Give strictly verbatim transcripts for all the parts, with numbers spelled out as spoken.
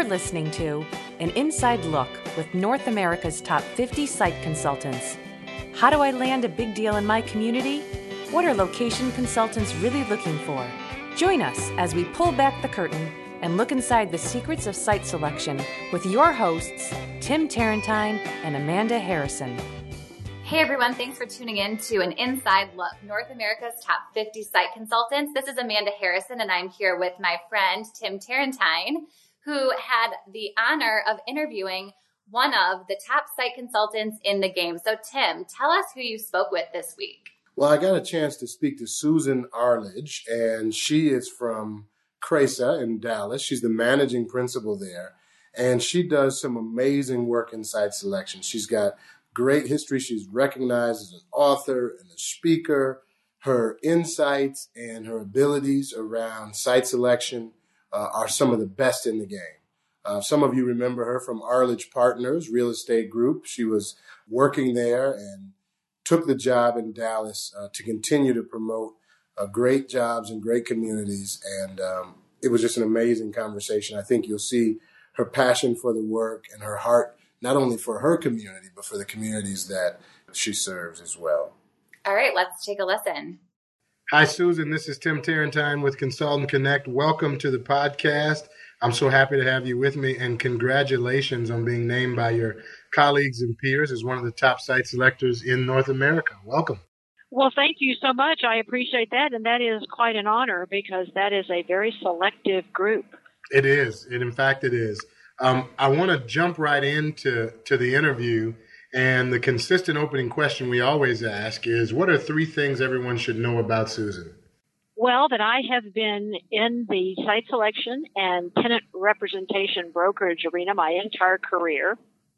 listening to an inside look with North America's top fifty site consultants. How do I land a big deal in my community? What are location consultants really looking for? Join us as we pull back the curtain and look inside the secrets of site selection with your hosts, Tim Tarentine and Amanda Harrison. Hey everyone, thanks for tuning in to an Inside Look, North America's top fifty site consultants. This is Amanda Harrison and I'm here with my friend Tim Tarentine, who had the honor of interviewing one of the top site consultants in the game. So Tim, tell us who you spoke with this week. Well, I got a chance to speak to Susan Arledge, and she is from Cresa in Dallas. She's the managing principal there, and she does some amazing work in site selection. She's got great history. She's recognized as an author and a speaker. Her insights and her abilities around site selection uh, are some of the best in the game. Uh, some of you remember her from Arledge Partners Real Estate Group. She was working there and took the job in Dallas uh, to continue to promote uh, great jobs and great communities. And um, it was just an amazing conversation. I think you'll see her passion for the work and her heart, not only for her community, but for the communities that she serves as well. All right, let's take a listen. Hi, Susan. This is Tim Tarentine with Consultant Connect. Welcome to the podcast. I'm so happy to have you with me, and congratulations on being named by your colleagues and peers as one of the top site selectors in North America. Welcome. Well, thank you so much. I appreciate that, and that is quite an honor because that is a very selective group. It is. It, in fact, it is. Um, I want to jump right into to the interview, and the consistent opening question we always ask is, what are three things everyone should know about Susan? Well, that I have been in the site selection and tenant representation brokerage arena my entire career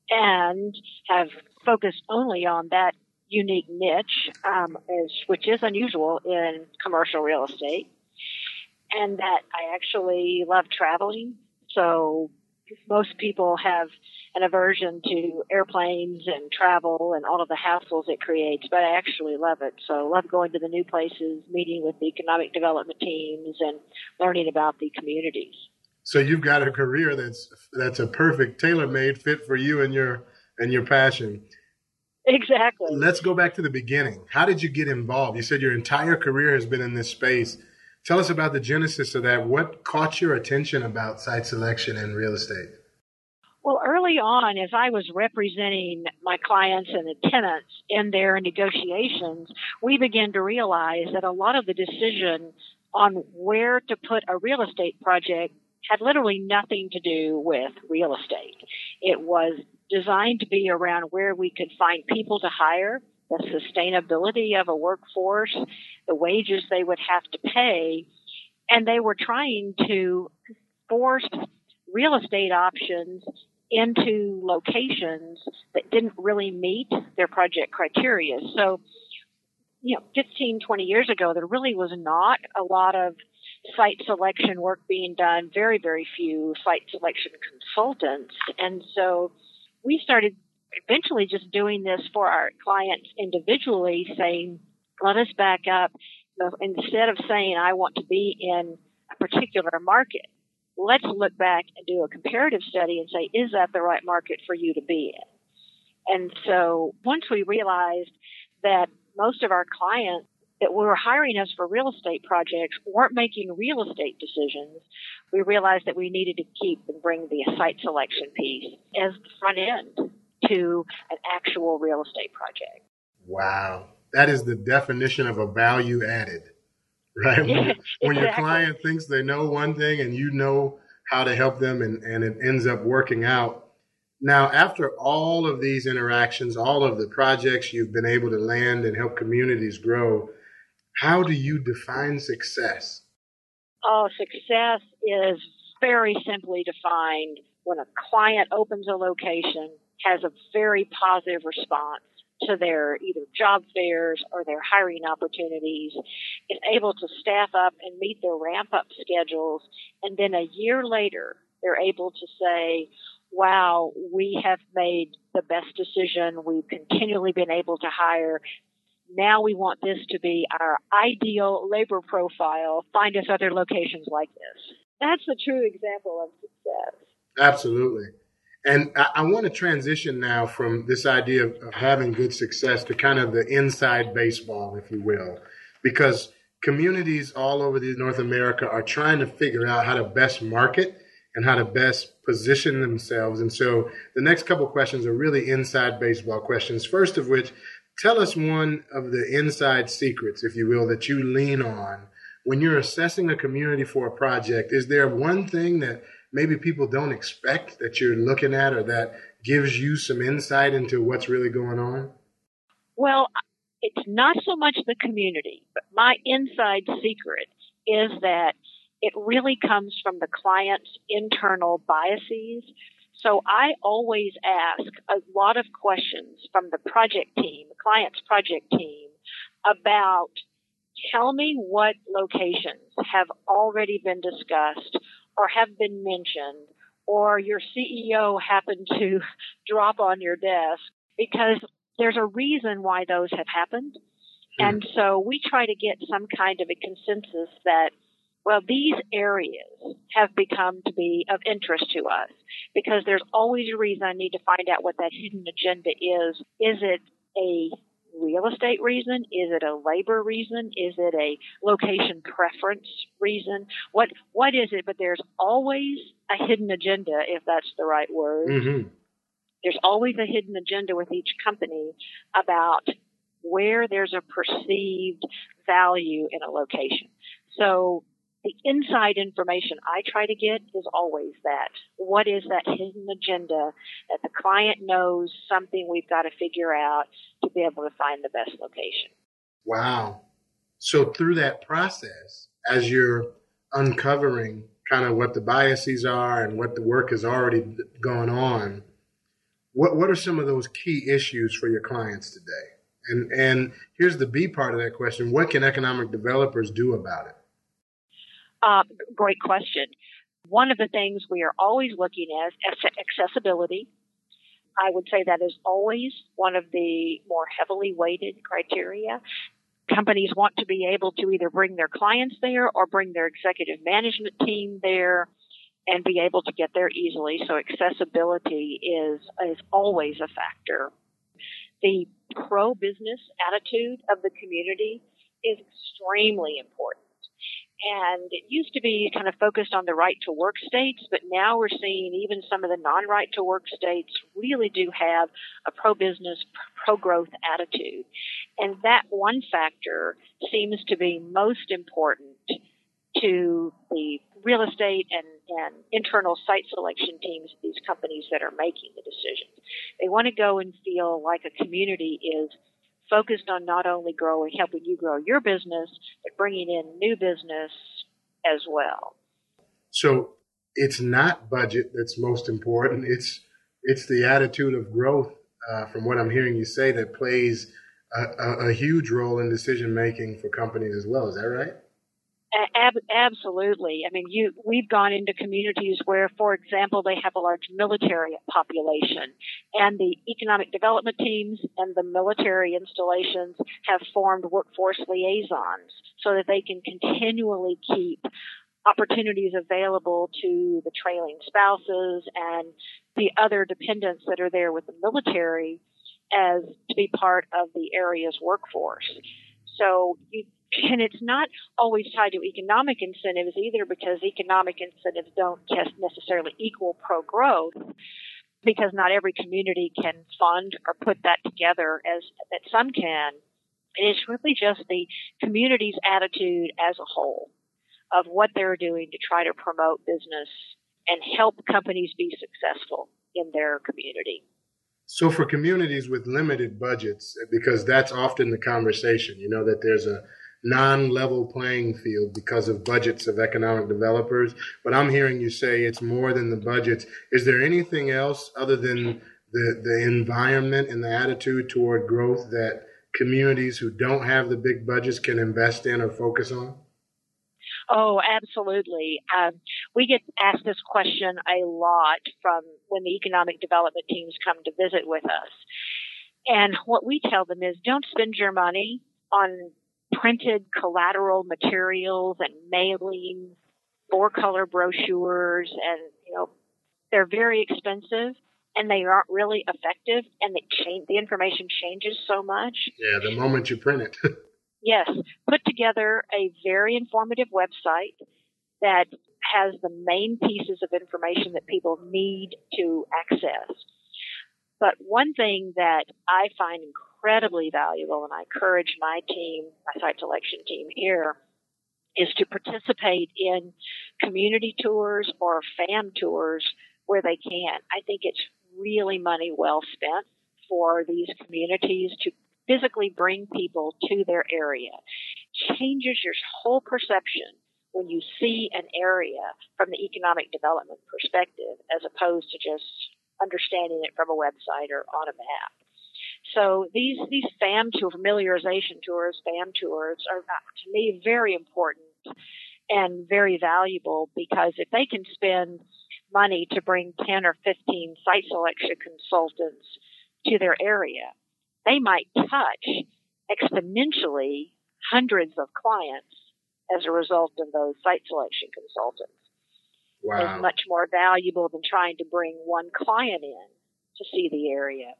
and have focused only on that unique niche, um, as, which is unusual in commercial real estate, and that I actually love traveling. So most people have an aversion to airplanes and travel and all of the hassles it creates, but I actually love it. So I love going to the new places, meeting with the economic development teams, and learning about the communities. So you've got a career that's that's a perfect tailor-made fit for you and your and your passion. Exactly. Let's go back to the beginning. How did you get involved? You said your entire career has been in this space. Tell us about the genesis of that. What caught your attention about site selection and real estate? Well, early on, as I was representing my clients and the tenants in their negotiations, we began to realize that a lot of the decision on where to put a real estate project had literally nothing to do with real estate. It was designed to be around where we could find people to hire, the sustainability of a workforce, the wages they would have to pay, and they were trying to force real estate options into locations that didn't really meet their project criteria. So, you know, fifteen, twenty years ago, there really was not a lot of site selection work being done, very, very few site selection consultants. And so we started eventually just doing this for our clients individually, saying, let us back up. So instead of saying, I want to be in a particular market, let's look back and do a comparative study and say, is that the right market for you to be in? And so once we realized that most of our clients that were hiring us for real estate projects weren't making real estate decisions, we realized that we needed to keep and bring the site selection piece as the front end to an actual real estate project. Wow. That is the definition of a value added, right? When, Yeah, when your exactly. client thinks they know one thing and you know how to help them and, and it ends up working out. Now, after all of these interactions, all of the projects you've been able to land and help communities grow, how do you define success? Oh, success is very simply defined when a client opens a location, has a very positive response to their either job fairs or their hiring opportunities, is able to staff up and meet their ramp-up schedules, and then a year later, they're able to say, wow, we have made the best decision. We've continually been able to hire. Now we want this to be our ideal labor profile. Find us other locations like this. That's a true example of success. Absolutely. And I, I want to transition now from this idea of, of having good success to kind of the inside baseball, if you will, because communities all over the North America are trying to figure out how to best market and how to best position themselves. And so the next couple of questions are really inside baseball questions. First of which, tell us one of the inside secrets, if you will, that you lean on when you're assessing a community for a project. Is there one thing that maybe people don't expect that you're looking at or that gives you some insight into what's really going on? Well, it's not so much the community, but my inside secret is that it really comes from the client's internal biases. So I always ask a lot of questions from the project team, the client's project team, about tell me what locations have already been discussed or have been mentioned, or your C E O happened to drop on your desk, because there's a reason why those have happened. Mm. And so we try to get some kind of a consensus that, well, these areas have become to be of interest to us, because there's always a reason. I need to find out what that hidden agenda is. Is it a real estate reason? Is it a labor reason? Is it a location preference reason? What What is it? But there's always a hidden agenda, if that's the right word. Mm-hmm. There's always a hidden agenda with each company about where there's a perceived value in a location. So the inside information I try to get is always that. What is that hidden agenda that the client knows something we've got to figure out to be able to find the best location? Wow. So through that process, as you're uncovering kind of what the biases are and what the work has already gone on, what what are some of those key issues for your clients today? And and here's the B part of that question. What can economic developers do about it? Uh, great question. One of the things we are always looking at is accessibility. I would say that is always one of the more heavily weighted criteria. Companies want to be able to either bring their clients there or bring their executive management team there and be able to get there easily. So accessibility is, is always a factor. The pro-business attitude of the community is extremely important. And it used to be kind of focused on the right to work states, but now we're seeing even some of the non-right to work states really do have a pro-business, pro-growth attitude. And that one factor seems to be most important to the real estate and, and internal site selection teams of these companies that are making the decisions. They want to go and feel like a community is focused on not only growing, helping you grow your business, but bringing in new business as well. So it's not budget that's most important. It's it's the attitude of growth, uh, from what I'm hearing you say, that plays a, a, a huge role in decision making for companies as well. Is that right? Ab- absolutely. I mean, you, we've gone into communities where, for example, they have a large military population, and the economic development teams and the military installations have formed workforce liaisons so that they can continually keep opportunities available to the trailing spouses and the other dependents that are there with the military as to be part of the area's workforce. So you And it's not always tied to economic incentives either, because economic incentives don't just necessarily equal pro-growth, because not every community can fund or put that together as that some can. It's really just the community's attitude as a whole of what they're doing to try to promote business and help companies be successful in their community. So for communities with limited budgets, because that's often the conversation, you know, that there's a non-level playing field because of budgets of economic developers. But I'm hearing you say it's more than the budgets. Is there anything else other than the, the environment and the attitude toward growth that communities who don't have the big budgets can invest in or focus on? Oh, absolutely. Um, we get asked this question a lot from when the economic development teams come to visit with us. And what we tell them is, don't spend your money on printed collateral materials and mailing, four-color brochures, and, you know, they're very expensive, and they aren't really effective, and they change, the information changes so much. Yeah, the moment you print it. Yes, put together a very informative website that has the main pieces of information that people need to access. But one thing that I find incredibly valuable, and I encourage my team, my site selection team here, is to participate in community tours or FAM tours where they can. I think it's really money well spent for these communities to physically bring people to their area. Changes your whole perception when you see an area from the economic development perspective as opposed to just understanding it from a website or on a map. So these these FAM tour, familiarization tours, FAM tours are, to me, very important and very valuable, because if they can spend money to bring ten or fifteen site selection consultants to their area, they might touch exponentially hundreds of clients as a result of those site selection consultants. Wow. Is much more valuable than trying to bring one client in to see the area.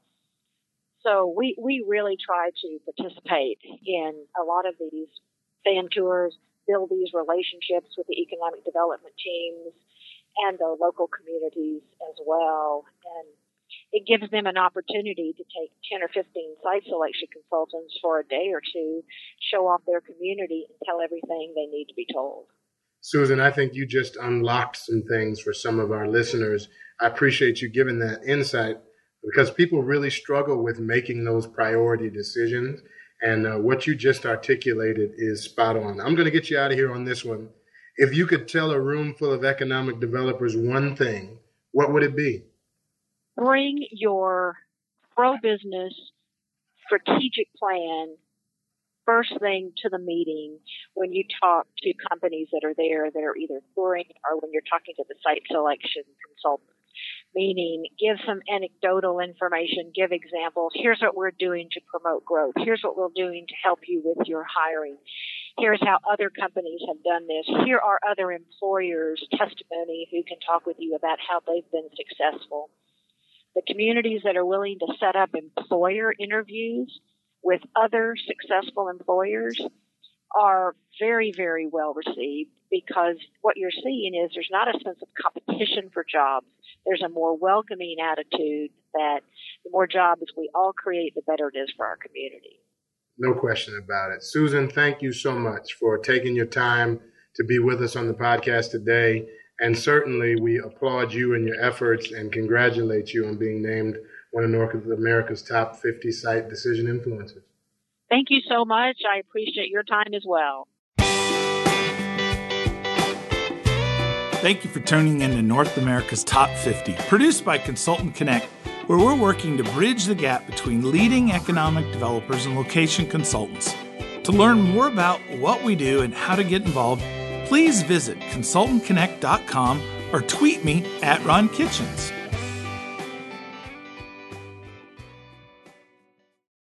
So we, we really try to participate in a lot of these FAM tours, build these relationships with the economic development teams and the local communities as well. And it gives them an opportunity to take ten or fifteen site selection consultants for a day or two, show off their community, and tell everything they need to be told. Susan, I think you just unlocked some things for some of our listeners. I appreciate you giving that insight, because people really struggle with making those priority decisions. And uh, what you just articulated is spot on. I'm going to get you out of here on this one. If you could tell a room full of economic developers one thing, what would it be? Bring your pro-business strategic plan first thing to the meeting when you talk to companies that are there that are either touring or when you're talking to the site selection consultants. Meaning, give some anecdotal information, give examples. Here's what we're doing to promote growth. Here's what we're doing to help you with your hiring. Here's how other companies have done this. Here are other employers' testimony who can talk with you about how they've been successful. The communities that are willing to set up employer interviews with other successful employers are very, very well received, because what you're seeing is there's not a sense of competition for jobs. There's a more welcoming attitude that the more jobs we all create, the better it is for our community. No question about it. Susan, thank you so much for taking your time to be with us on the podcast today. And certainly we applaud you and your efforts and congratulate you on being named one of North America's top fifty site decision influencers. Thank you so much. I appreciate your time as well. Thank you for tuning in to North America's Top fifty, produced by Consultant Connect, where we're working to bridge the gap between leading economic developers and location consultants. To learn more about what we do and how to get involved, please visit consultant connect dot com or tweet me at Ron Kitchens.